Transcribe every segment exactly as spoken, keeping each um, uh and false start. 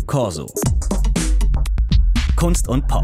Corso. Kunst und Pop.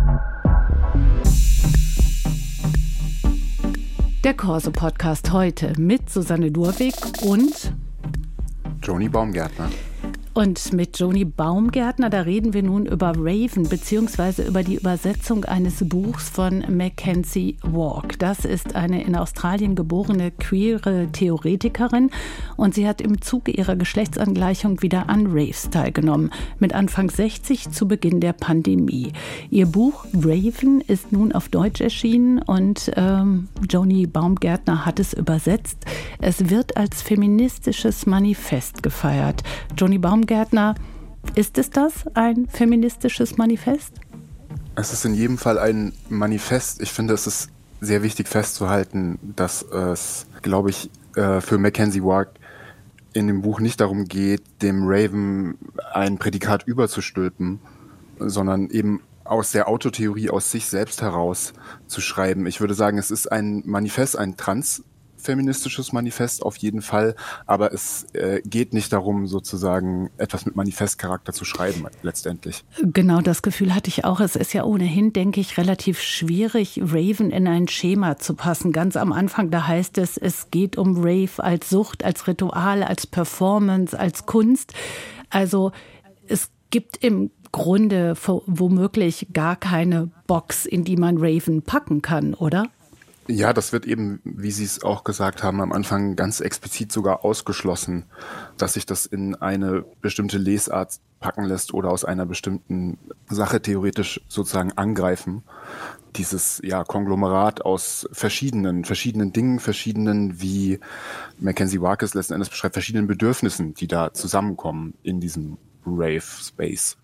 Der Corso-Podcast heute mit Susanne Durwig und Joni Baumgärtner. Und mit Joni Baumgärtner, da reden wir nun über Raven, beziehungsweise über die Übersetzung eines Buchs von Mackenzie Walk. Das ist eine in Australien geborene queere Theoretikerin und sie hat im Zuge ihrer Geschlechtsangleichung wieder an Raves teilgenommen, mit Anfang sechzig zu Beginn der Pandemie. Ihr Buch Raven ist nun auf Deutsch erschienen und ähm, Joni Baumgärtner hat es übersetzt. Es wird als feministisches Manifest gefeiert. Joni Baumgärtner Gärtner, ist es das, ein feministisches Manifest? Es ist in jedem Fall ein Manifest. Ich finde, es ist sehr wichtig festzuhalten, dass es, glaube ich, für Mackenzie Walk in dem Buch nicht darum geht, dem Raven ein Prädikat überzustülpen, sondern eben aus der Autotheorie, aus sich selbst heraus zu schreiben. Ich würde sagen, es ist ein Manifest, ein Trans- feministisches Manifest auf jeden Fall, aber es äh, geht nicht darum, sozusagen etwas mit Manifestcharakter zu schreiben letztendlich. Genau, das Gefühl hatte ich auch. Es ist ja ohnehin, denke ich, relativ schwierig, Raven in ein Schema zu passen. Ganz am Anfang, da heißt es, es geht um Rave als Sucht, als Ritual, als Performance, als Kunst. Also es gibt im Grunde womöglich gar keine Box, in die man Raven packen kann, oder? Ja, das wird eben, wie Sie es auch gesagt haben, am Anfang ganz explizit sogar ausgeschlossen, dass sich das in eine bestimmte Lesart packen lässt oder aus einer bestimmten Sache theoretisch sozusagen angreifen. Dieses ja Konglomerat aus verschiedenen, verschiedenen Dingen, verschiedenen, wie Mackenzie Walk es letzten Endes beschreibt, verschiedenen Bedürfnissen, die da zusammenkommen in diesem Rave-Space.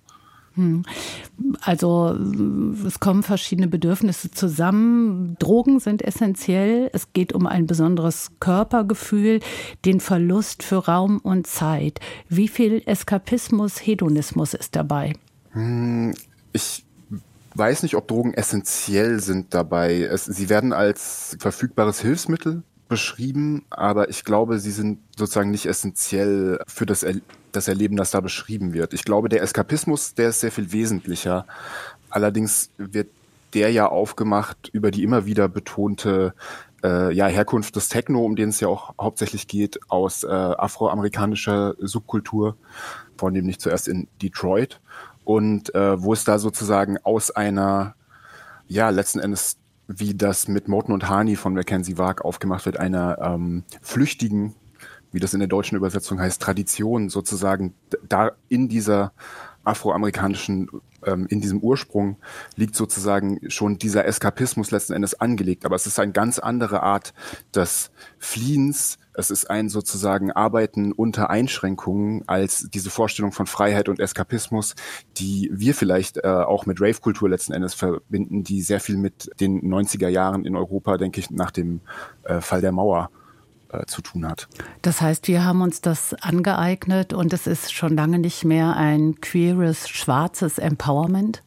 Also es kommen verschiedene Bedürfnisse zusammen. Drogen sind essentiell. Es geht um ein besonderes Körpergefühl, den Verlust für Raum und Zeit. Wie viel Eskapismus, Hedonismus ist dabei? Ich weiß nicht, ob Drogen essentiell sind dabei. Es, sie werden als verfügbares Hilfsmittel beschrieben, aber ich glaube, sie sind sozusagen nicht essentiell für das Erleben. das Erleben, das da beschrieben wird. Ich glaube, der Eskapismus, der ist sehr viel wesentlicher. Allerdings wird der ja aufgemacht über die immer wieder betonte äh, ja, Herkunft des Techno, um den es ja auch hauptsächlich geht, aus äh, afroamerikanischer Subkultur, vornehmlich zuerst in Detroit. Und äh, wo es da sozusagen aus einer, ja, letzten Endes, wie das mit Moten und Hani von Mackenzie Walk aufgemacht wird, einer ähm, flüchtigen, wie das in der deutschen Übersetzung heißt, Tradition sozusagen, da in dieser afroamerikanischen, ähm, in diesem Ursprung liegt sozusagen schon dieser Eskapismus letzten Endes angelegt. Aber es ist eine ganz andere Art des Fliehens. Es ist ein sozusagen Arbeiten unter Einschränkungen als diese Vorstellung von Freiheit und Eskapismus, die wir vielleicht äh, auch mit Rave-Kultur letzten Endes verbinden, die sehr viel mit den neunziger Jahren in Europa, denke ich, nach dem äh, Fall der Mauer zu tun hat. Das heißt, wir haben uns das angeeignet und es ist schon lange nicht mehr ein queeres, schwarzes Empowerment?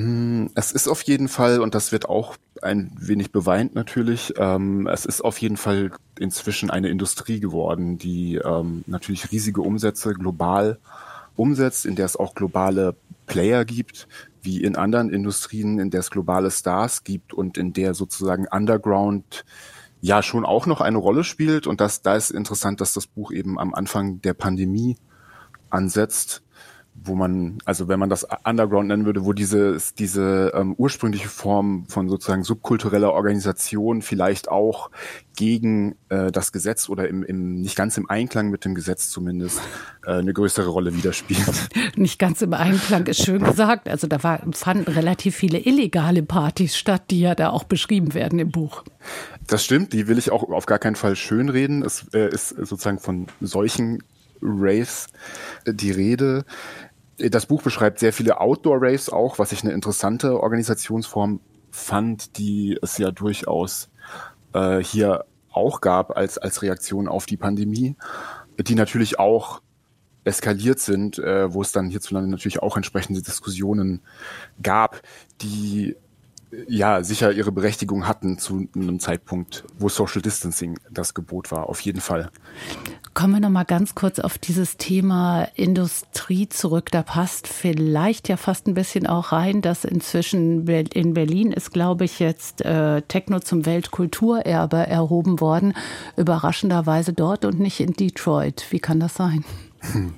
Es ist auf jeden Fall, und das wird auch ein wenig beweint natürlich, ähm, es ist auf jeden Fall inzwischen eine Industrie geworden, die ähm, natürlich riesige Umsätze global umsetzt, in der es auch globale Player gibt, wie in anderen Industrien, in der es globale Stars gibt und in der sozusagen Underground ja schon auch noch eine Rolle spielt. Und das, da ist interessant, dass das Buch eben am Anfang der Pandemie ansetzt, wo man, also wenn man das Underground nennen würde, wo diese, diese ähm, ursprüngliche Form von sozusagen subkultureller Organisation vielleicht auch gegen äh, das Gesetz oder im, im nicht ganz im Einklang mit dem Gesetz zumindest äh, eine größere Rolle widerspielt. Nicht ganz im Einklang ist schön gesagt. Also da war, fanden relativ viele illegale Partys statt, die ja da auch beschrieben werden im Buch. Das stimmt, die will ich auch auf gar keinen Fall schönreden. Es äh, ist sozusagen von solchen Raves die Rede. Das Buch beschreibt sehr viele Outdoor-Raves auch, was ich eine interessante Organisationsform fand, die es ja durchaus äh, hier auch gab als, als Reaktion auf die Pandemie, die natürlich auch eskaliert sind, äh, wo es dann hierzulande natürlich auch entsprechende Diskussionen gab, die ja sicher ihre Berechtigung hatten zu einem Zeitpunkt, wo Social Distancing das Gebot war, auf jeden Fall. Kommen wir noch mal ganz kurz auf dieses Thema Industrie zurück. Da passt vielleicht ja fast ein bisschen auch rein, dass inzwischen in Berlin ist, glaube ich, jetzt äh, Techno zum Weltkulturerbe erhoben worden. Überraschenderweise dort und nicht in Detroit. Wie kann das sein? Hm.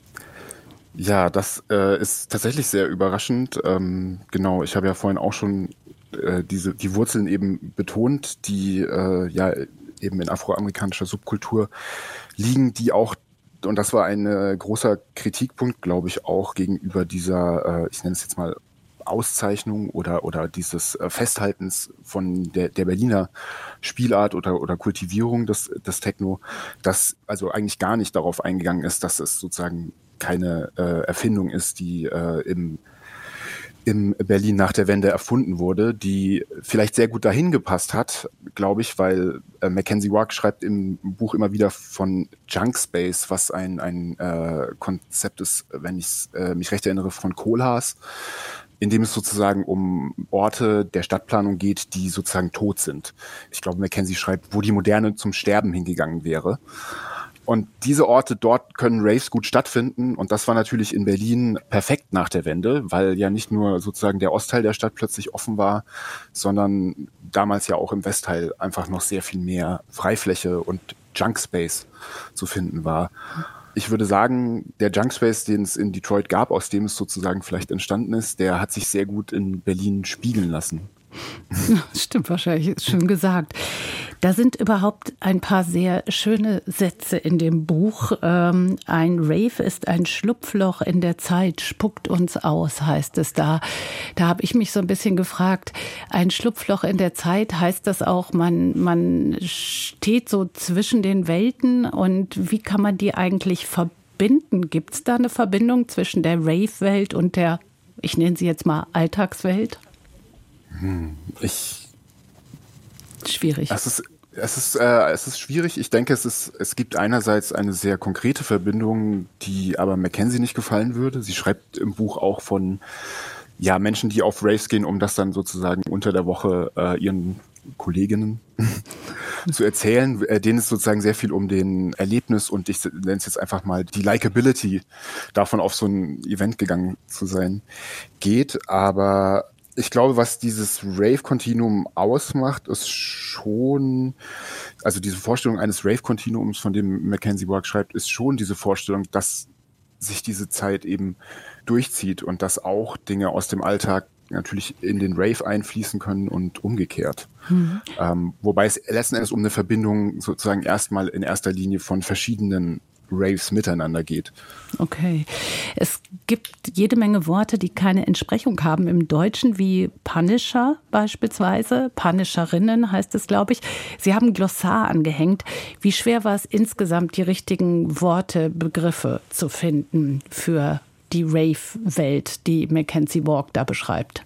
Ja, das äh, ist tatsächlich sehr überraschend. Ähm, genau, ich habe ja vorhin auch schon äh, diese die Wurzeln eben betont, die äh, ja eben in afroamerikanischer Subkultur liegen, die auch, und das war ein äh, großer Kritikpunkt, glaube ich, auch gegenüber dieser, äh, ich nenne es jetzt mal Auszeichnung oder oder dieses äh, Festhaltens von der der Berliner Spielart oder oder Kultivierung des des Techno, das also eigentlich gar nicht darauf eingegangen ist, dass es sozusagen keine äh, Erfindung ist, die äh, im im Berlin nach der Wende erfunden wurde, die vielleicht sehr gut dahin gepasst hat, glaube ich, weil äh, Mackenzie Wark schreibt im Buch immer wieder von Junk Space, was ein ein äh, Konzept ist, wenn ich äh, mich recht erinnere, von Kohlhaas, in dem es sozusagen um Orte der Stadtplanung geht, die sozusagen tot sind. Ich glaube, Mackenzie schreibt, wo die Moderne zum Sterben hingegangen wäre. Und diese Orte dort können Raves gut stattfinden. Und das war natürlich in Berlin perfekt nach der Wende, weil ja nicht nur sozusagen der Ostteil der Stadt plötzlich offen war, sondern damals ja auch im Westteil einfach noch sehr viel mehr Freifläche und Junkspace zu finden war. Ich würde sagen, der Junkspace, den es in Detroit gab, aus dem es sozusagen vielleicht entstanden ist, der hat sich sehr gut in Berlin spiegeln lassen. Stimmt, wahrscheinlich, ist schön gesagt. Da sind überhaupt ein paar sehr schöne Sätze in dem Buch. Ähm, ein Rave ist ein Schlupfloch in der Zeit, spuckt uns aus, heißt es da. Da habe ich mich so ein bisschen gefragt, ein Schlupfloch in der Zeit, heißt das auch, man, man steht so zwischen den Welten und wie kann man die eigentlich verbinden? Gibt es da eine Verbindung zwischen der Rave-Welt und der, ich nenne sie jetzt mal Alltagswelt? Ich Schwierig. Es ist, es ist, äh, es ist schwierig. Ich denke, es ist, es gibt einerseits eine sehr konkrete Verbindung, die aber Mackenzie nicht gefallen würde. Sie schreibt im Buch auch von, ja, Menschen, die auf Raves gehen, um das dann sozusagen unter der Woche äh, ihren Kolleginnen zu erzählen, äh, denen es sozusagen sehr viel um den Erlebnis und ich nenne es jetzt einfach mal die Likability davon, auf so ein Event gegangen zu sein, geht. Aber ich glaube, was dieses Rave-Kontinuum ausmacht, ist schon, also diese Vorstellung eines Rave-Kontinuums, von dem Mackenzie Wark schreibt, ist schon diese Vorstellung, dass sich diese Zeit eben durchzieht und dass auch Dinge aus dem Alltag natürlich in den Rave einfließen können und umgekehrt. Mhm. Ähm, wobei es letzten Endes um eine Verbindung sozusagen erstmal in erster Linie von verschiedenen Raves miteinander geht. Okay. Es gibt jede Menge Worte, die keine Entsprechung haben im Deutschen, wie Punisher beispielsweise. Punisherinnen heißt es, glaube ich. Sie haben Glossar angehängt. Wie schwer war es insgesamt, die richtigen Worte, Begriffe zu finden für die Rave-Welt, die Mackenzie Wark da beschreibt?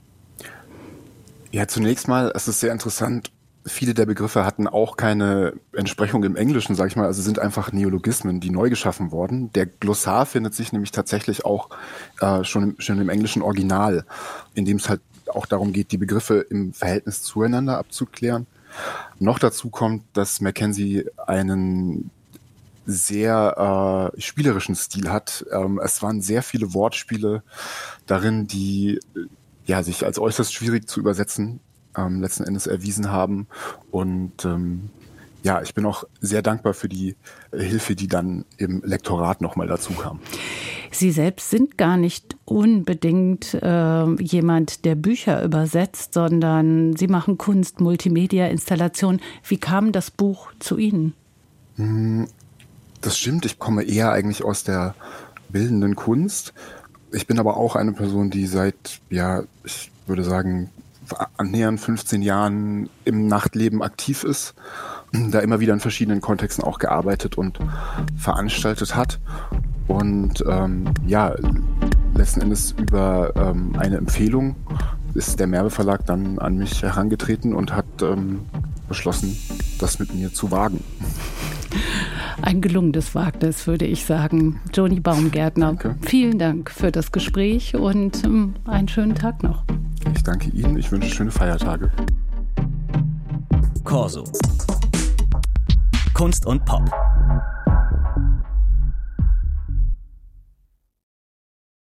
Ja, zunächst mal, es ist sehr interessant, viele der Begriffe hatten auch keine Entsprechung im Englischen, sag ich mal, also sind einfach Neologismen, die neu geschaffen wurden. Der Glossar findet sich nämlich tatsächlich auch äh, schon, im, schon im englischen Original, in dem es halt auch darum geht, die Begriffe im Verhältnis zueinander abzuklären. Noch dazu kommt, dass Mackenzie einen sehr äh, spielerischen Stil hat. Ähm, es waren sehr viele Wortspiele darin, die ja sich als äußerst schwierig zu übersetzen Ähm, letzten Endes erwiesen haben. Und ähm, ja, ich bin auch sehr dankbar für die äh, Hilfe, die dann im Lektorat nochmal dazu kam. Sie selbst sind gar nicht unbedingt äh, jemand, der Bücher übersetzt, sondern Sie machen Kunst, Multimedia, Installation. Wie kam das Buch zu Ihnen? Das stimmt, ich komme eher eigentlich aus der bildenden Kunst. Ich bin aber auch eine Person, die seit, ja, ich würde sagen, annähernd fünfzehn Jahren im Nachtleben aktiv ist, da immer wieder in verschiedenen Kontexten auch gearbeitet und veranstaltet hat und ähm, ja, letzten Endes über ähm, eine Empfehlung ist der Merve Verlag dann an mich herangetreten und hat ähm, beschlossen, das mit mir zu wagen. ein gelungenes Wagnis, würde ich sagen. Joni Baumgärtner, Danke. Vielen Dank für das Gespräch und ähm, einen schönen Tag noch. Ich danke Ihnen, ich wünsche schöne Feiertage. Corso. Kunst und Pop.